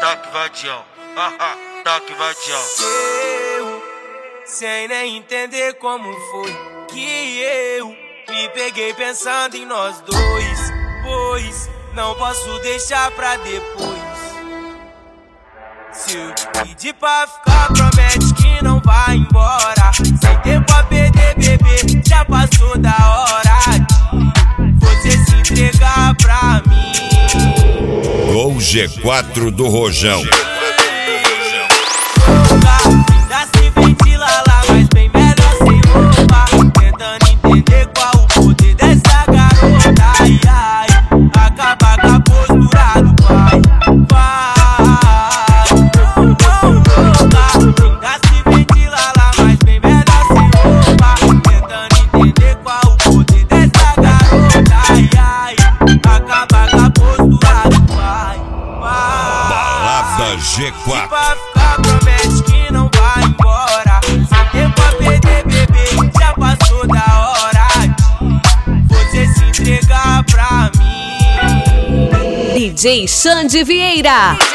Toque vadião, toque vadião. Eu, sem nem entender como foi que eu me peguei pensando em nós dois, pois não posso deixar pra depois. Se eu te pedir pra ficar, promete que não vai embora. Sem tempo a perder, bebê, já passou da hora de você se entregar pra mim. Gol G4 do Rojão. Ainda se ventila lá, mas bem melhor sem roupa. Tentando entender qual o poder dessa garota. Ai, ai, acaba com a postura do pai. Ainda se ventila lá, mas bem melhor sem roupa. Tentando entender qual o poder dessa garota. Ai, ai, acaba com a postura do pai. Balada G4. Pra ficar, promete que não vai embora. Sem tempo a perder, bebê, já passou da hora de você se entregar pra mim. DJ Xande Vieira.